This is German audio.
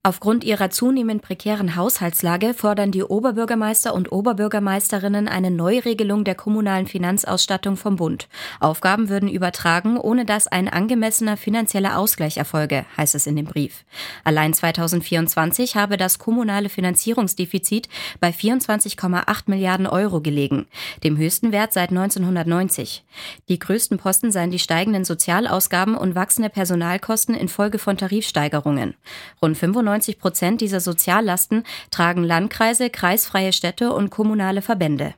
Aufgrund ihrer zunehmend prekären Haushaltslage fordern die Oberbürgermeister und Oberbürgermeisterinnen eine Neuregelung der kommunalen Finanzausstattung vom Bund. Aufgaben würden übertragen, ohne dass ein angemessener finanzieller Ausgleich erfolge, heißt es in dem Brief. Allein 2024 habe das kommunale Finanzierungsdefizit bei 24,8 Milliarden Euro gelegen, dem höchsten Wert seit 1990. Die größten Posten seien die steigenden Sozialausgaben und wachsende Personalkosten infolge von Tarifsteigerungen. Rund 95% dieser Soziallasten tragen Landkreise, kreisfreie Städte und kommunale Verbände.